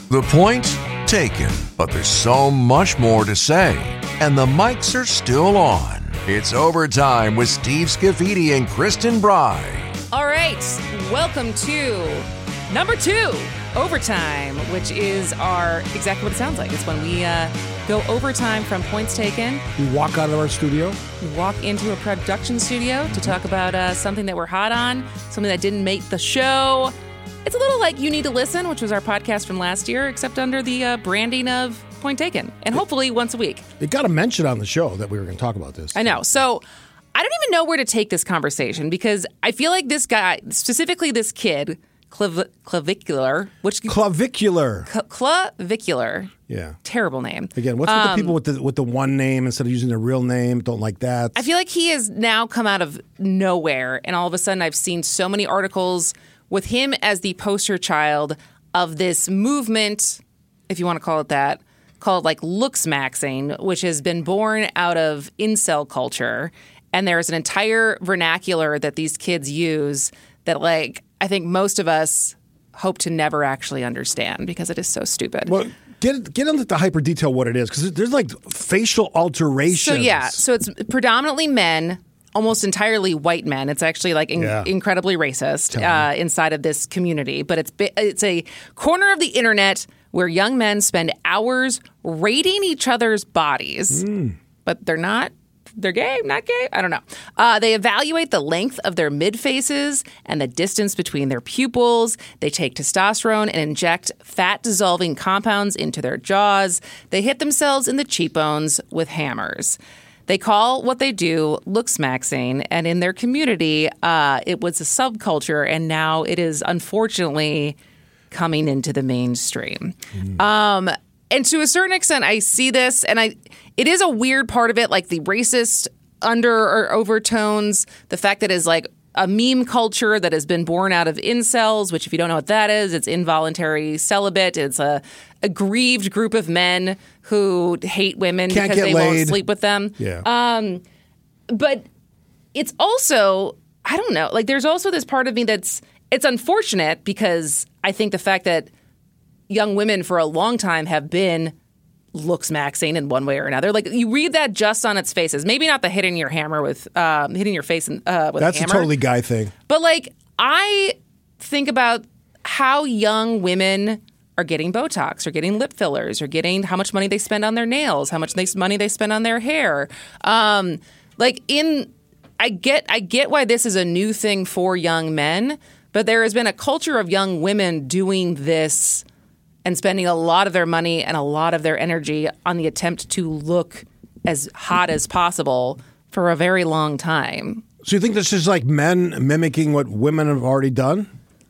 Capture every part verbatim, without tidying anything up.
The point taken, but there's so much more to say, and the mics are still on. It's Overtime with Steve Scafidi and Kristen Bry. All right, welcome to number two, Overtime, which is our exactly what it sounds like. It's when we uh, go overtime from points taken. We walk out of our studio. We walk into a production studio to talk about uh, something that we're hot on, something that didn't make the show. It's a little like You Need to Listen, which was our podcast from last year, except under the uh, branding of Point Taken, and hopefully once a week. It got a mention on the show that we were going to talk about this. I know. So I don't even know where to take this conversation because I feel like this guy, specifically this kid, clav- clavicular, which clavicular, cl- clavicular, yeah, terrible name. Again, what's with um, the people with the with the one name instead of using their real name? Don't like that. I feel like he has now come out of nowhere, and all of a sudden, I've seen so many articles with him as the poster child of this movement, if you want to call it that, called like looks maxing, which has been born out of incel culture. And there's an entire vernacular that these kids use that, like, I think most of us hope to never actually understand because it is so stupid. Well, get get into the hyper detail what it is, because there's like facial alterations. So yeah, so it's predominantly men. Almost entirely white men. It's actually like in- yeah. incredibly racist uh, inside of this community. But it's it's a corner of the internet where young men spend hours rating each other's bodies. Mm. But they're not. They're gay, not gay. I don't know. Uh, they evaluate the length of their mid-faces and the distance between their pupils. They take testosterone and inject fat-dissolving compounds into their jaws. They hit themselves in the cheekbones with hammers. They call what they do looks maxing, and in their community, uh, it was a subculture, and now it is unfortunately coming into the mainstream. Mm. Um, and to a certain extent, I see this, and I it is a weird part of it, like the racist under or overtones, the fact that it is like a meme culture that has been born out of incels, which if you don't know what that is, it's involuntary celibate. It's a aggrieved group of men who hate women Can't because they laid. won't sleep with them. Yeah. Um, but it's also, I don't know, like there's also this part of me that's, it's unfortunate because I think the fact that young women for a long time have been looks maxing in one way or another. Like you read that just on its faces. Maybe not the hitting your hammer with um, hitting your face in, uh, with That's a hammer. a totally guy thing. But like I think about how young women are getting Botox or getting lip fillers or getting how much money they spend on their nails, how much they, money they spend on their hair. Um, like in, I get, I get why this is a new thing for young men, but there has been a culture of young women doing this and spending a lot of their money and a lot of their energy on the attempt to look as hot as possible for a very long time. So you think this is like men mimicking what women have already done?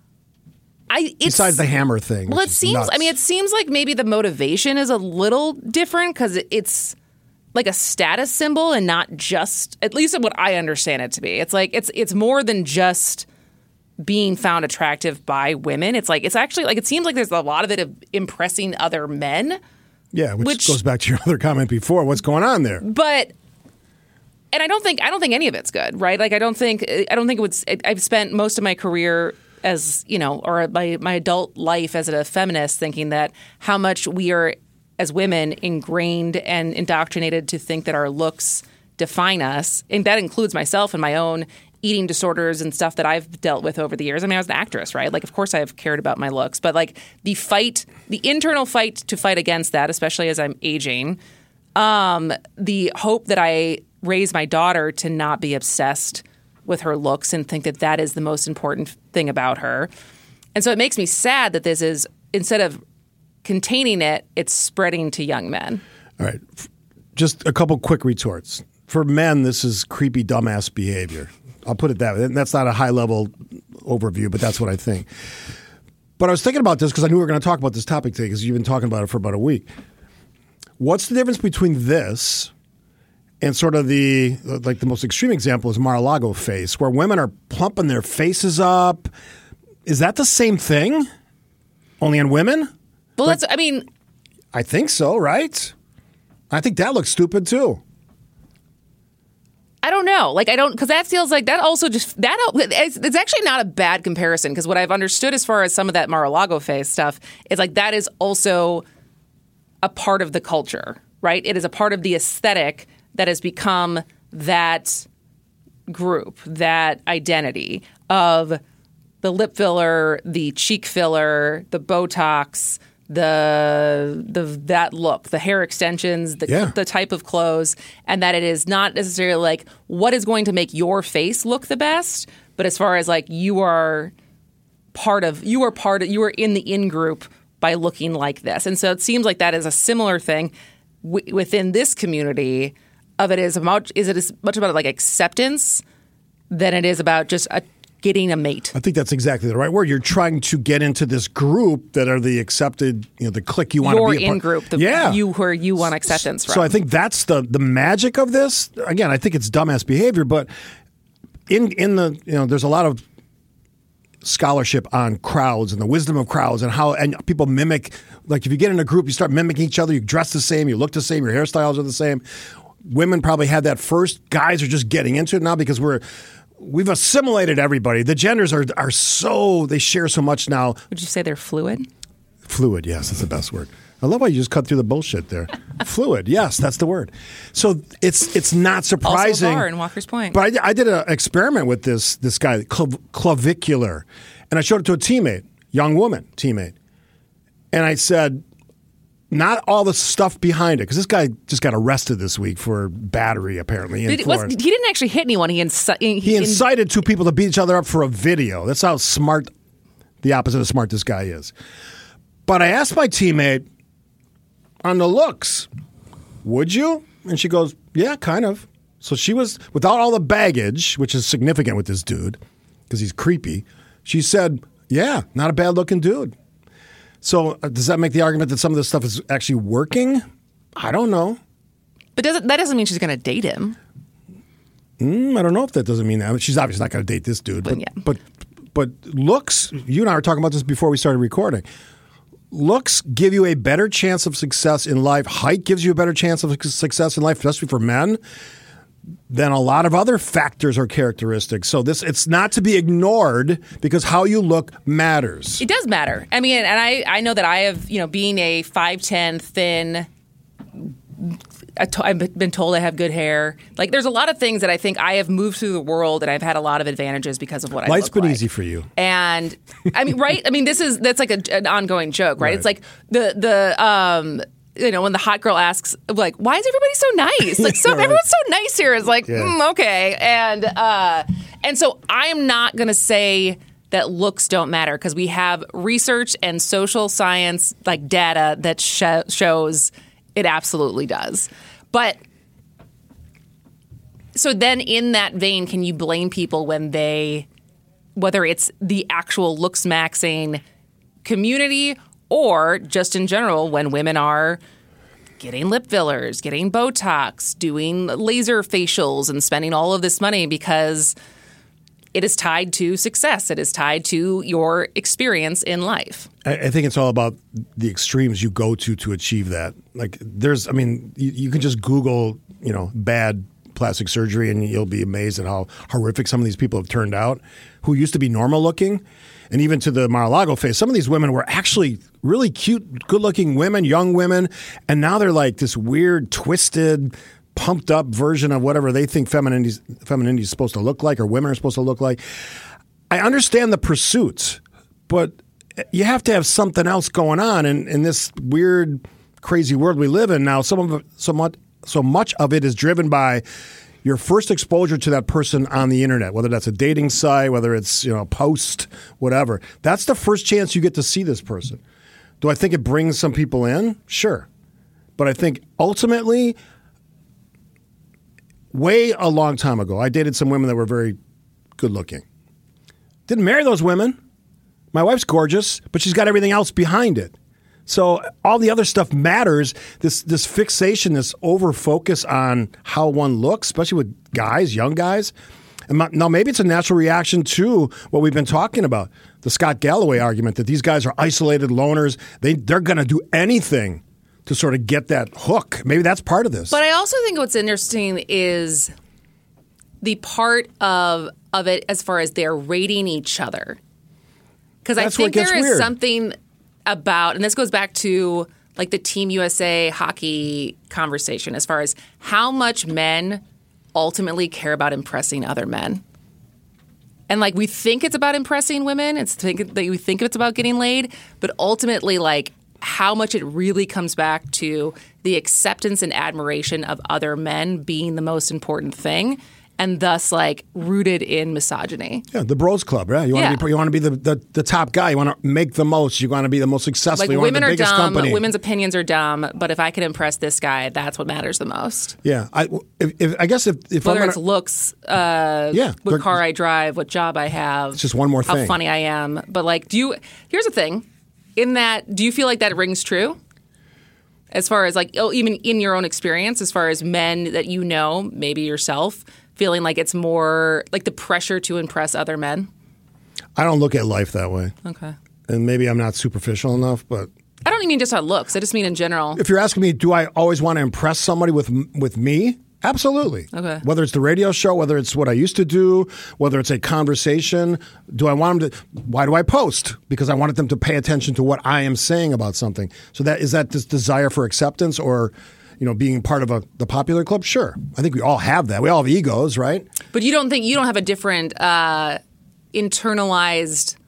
I, it's, Besides the hammer thing. Well, it seems, nuts. I mean, it seems like maybe the motivation is a little different because it's like a status symbol and not just, at least what I understand it to be. It's like, it's it's more than just being found attractive by women. It's like, it's actually like, it seems like there's a lot of it of impressing other men. Yeah, which, which goes back to your other comment before. What's going on there? But, and I don't think, I don't think any of it's good, right? Like, I don't think, I don't think it would, I've spent most of my career as, you know, or my, my adult life as a feminist thinking that how much we are, as women, ingrained and indoctrinated to think that our looks define us. And that includes myself and my own eating disorders and stuff that I've dealt with over the years. I mean, I was an actress, right? Like, of course I've cared about my looks, but like the fight, the internal fight to fight against that, especially as I'm aging, um, the hope that I raise my daughter to not be obsessed with her looks and think that that is the most important thing about her. And so it makes me sad that this is, instead of containing it, it's spreading to young men. All right. Just a couple quick retorts. For men, this is creepy, dumbass behavior. I'll put it that way. That's not a high-level overview, but that's what I think. But I was thinking about this because I knew we were going to talk about this topic today because you've been talking about it for about a week. What's the difference between this and sort of the, like the most extreme example is Mar-a-Lago face, where women are plumping their faces up? Is that the same thing? Only on women? Well, that's, I mean... I think so, right? I think that looks stupid, too. I don't know. Like, I don't, because that feels like that also just, that, it's, it's actually not a bad comparison, because what I've understood as far as some of that Mar-a-Lago face stuff is like that is also a part of the culture, right? It is a part of the aesthetic that has become that group, that identity of the lip filler, the cheek filler, the Botox, the the that look, the hair extensions, the, yeah. the type of clothes, and that it is not necessarily like what is going to make your face look the best, but as far as like you are part of, you are part of, you are in the in group by looking like this. And so it seems like that is a similar thing w- within this community of it is about, is it as much about like acceptance than it is about just a getting a mate. I think that's exactly the right word. You're trying to get into this group that are the accepted, you know, the clique you want Your to be a part. in group, the yeah. you where you want acceptance from. So I think that's the the magic of this. Again, I think it's dumbass behavior, but in in the, you know, there's a lot of scholarship on crowds and the wisdom of crowds and how and people mimic. Like if you get in a group, you start mimicking each other. You dress the same, you look the same, your hairstyles are the same. Women probably had that first. Guys are just getting into it now because we're we've assimilated everybody. The genders are are so they share so much now. Would you say they're fluid? Fluid, yes, that's the best word. I love how you just cut through the bullshit there. Fluid, yes, that's the word. So it's it's not surprising. Also a bar in Walker's Point. But I, I did an experiment with this this guy, clav- clavicular, and I showed it to a teammate, young woman teammate, and I said, not all the stuff behind it, because this guy just got arrested this week for battery, apparently, in But it Florida. was, he didn't actually hit anyone. He, inci- he, He in- incited two people to beat each other up for a video. That's how smart, the opposite of smart this guy is. But I asked my teammate, on the looks, would you? And she goes, yeah, kind of. So she was, without all the baggage, which is significant with this dude, because he's creepy, she said, yeah, not a bad looking dude. So uh, does that make the argument that some of this stuff is actually working? I don't know. But doesn't, that doesn't mean she's going to date him. Mm, I don't know if that doesn't mean that. She's obviously not going to date this dude. But, yeah. but, but looks, you and I were talking about this before we started recording. Looks give you a better chance of success in life. Height gives you a better chance of success in life, especially for men, than a lot of other factors or characteristics. So this, it's not to be ignored because how you look matters. It does matter. I mean, and I, I know that I have, you know, being a five ten, thin, I've been told I have good hair. Like, there's a lot of things that I think I have moved through the world and I've had a lot of advantages because of what I look like. Life's been easy for you. And, I mean, right? I mean, this is, that's like a, an ongoing joke, right? Right. It's like the, the, um, you know, when the hot girl asks, like, why is everybody so nice? Like, so Yeah, right. everyone's so nice here. It's like, Yeah. mm, okay. And, uh, and so I am not going to say that looks don't matter because we have research and social science, like data that sh- shows it absolutely does. But so then in that vein, can you blame people when they, whether it's the actual looks maxing community or just in general when women are getting lip fillers, getting Botox, doing laser facials and spending all of this money because it is tied to success. It is tied to your experience in life. I, I think it's all about the extremes you go to to achieve that. Like there's, I mean, you, you can just Google, you know, bad plastic surgery and you'll be amazed at how horrific some of these people have turned out who used to be normal looking. And even to the Mar-a-Lago face, some of these women were actually really cute, good-looking women, young women, and now they're like this weird, twisted, pumped-up version of whatever they think femininity femininity is supposed to look like or women are supposed to look like. I understand the pursuit, but you have to have something else going on in, in this weird, crazy world we live in now. Some of it, so much, so much of it is driven by your first exposure to that person on the internet, whether that's a dating site, whether it's, you know, a post, whatever. That's the first chance you get to see this person. Do I think it brings some people in? Sure. But I think ultimately, way a long time ago, I dated some women that were very good looking. Didn't marry those women. My wife's gorgeous, but she's got everything else behind it. So all the other stuff matters. This this fixation, this over focus on how one looks, especially with guys, young guys. And my, now maybe it's a natural reaction to what we've been talking about, the Scott Galloway argument that these guys are isolated loners. They they're going to do anything to sort of get that hook. Maybe that's part of this. But I also think what's interesting is the part of of it as far as they're rating each other. Because I That's what think gets there is weird. something about, and this goes back to like the Team U S A hockey conversation as far as how much men ultimately care about impressing other men. And like we think it's about impressing women, it's think that we think it's about getting laid, but ultimately like how much it really comes back to the acceptance and admiration of other men being the most important thing, and thus like rooted in misogyny. Yeah, the bros club, right? You want Yeah. to be you want to be the, the, the top guy. You want to make the most. You want to be the most successful. Like you want women the are biggest dumb, company. women's opinions are dumb, but if I could impress this guy, that's what matters the most. Yeah, I, if, if, I guess if, if Whether I'm it's gonna, looks, uh, yeah, what they're- car I drive, what job I have. It's just one more How thing. funny I am. But like, do you, here's the thing. In that, do you feel like that rings true? As far as like, oh, even in your own experience, as far as men that you know, maybe yourself, feeling like it's more like the pressure to impress other men? I don't look at life that way, Okay. and maybe I'm not superficial enough, but I don't even mean just on looks. I just mean in general. if you're asking me, do I always want to impress somebody with with me? Absolutely. Okay. Whether it's the radio show, whether it's what I used to do, whether it's a conversation, do I want them to? Why do I post? Because I wanted them to pay attention to what I am saying about something. So that is that this desire for acceptance, or you know, being part of a the popular club? Sure, I think we all have that. We all have egos, right? But you don't think you don't have a different uh, internalized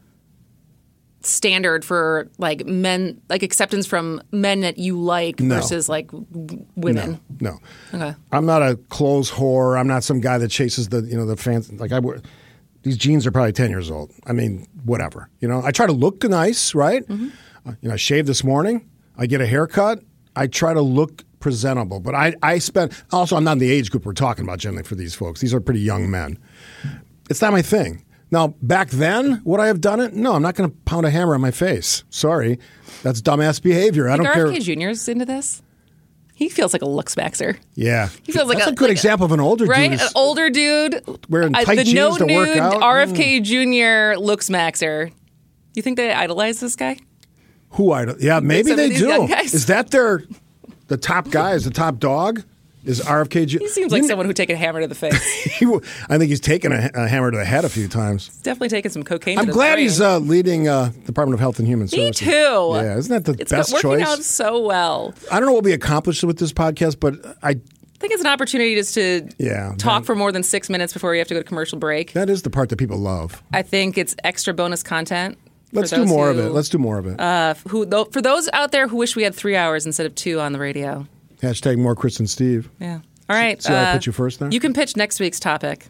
standard for like men, like acceptance from men that you like No. versus like w- women? No. Okay. I'm not a clothes whore. I'm not some guy that chases the, you know, the fans. Like I wear, these jeans are probably ten years old. I mean, whatever. You know, I try to look nice, right? Mm-hmm. Uh, you know, I shave this morning. I get a haircut. I try to look presentable. But I, I spend, also, I'm not in the age group we're talking about generally for these folks. These are pretty young men. It's not my thing. Now, back then, would I have done it? No, I'm not going to pound a hammer on my face. Sorry. That's dumbass behavior. I don't Think care. R F K Junior's into this? He feels like a looks maxer. Yeah. He feels like That's a, a good like example of an older right? dude. An who's- older dude Wearing uh, tight the jeans no to work nude out? R F K Junior looks maxer. You think they idolize this guy? Who I yeah, maybe Some of they these do. young guys. Is that their the top guy? Is the top dog? Is R F K? Ju- He seems like You someone who'd take a hammer to the face. He w- I think he's taken a, a hammer to the head a few times. Definitely taking some cocaine. I'm to the glad brain. he's uh, leading uh, Department of Health and Human Me Services. too. Yeah, isn't that the It's best working choice? out so well. I don't know what we accomplished with this podcast, but I I think it's an opportunity just to Yeah, talk that- for more than six minutes before we have to go to commercial break. that is the part that people love. I think it's extra bonus content. for Let's do those more who, of it. Let's do more of it. Uh, who, though, for those out there who wish we had three hours instead of two on the radio. Hashtag more Chris and Steve. Yeah. All right. See how I uh, put you first there? You can pitch next week's topic.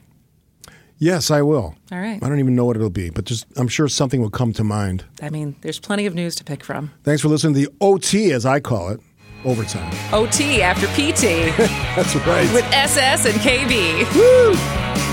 Yes, I will. All right. I don't even know what it'll be, but just I'm sure something will come to mind. I mean, there's plenty of news to pick from. Thanks for listening to the O T, as I call it, overtime. O T after P T That's right. with S S and K B. Woo!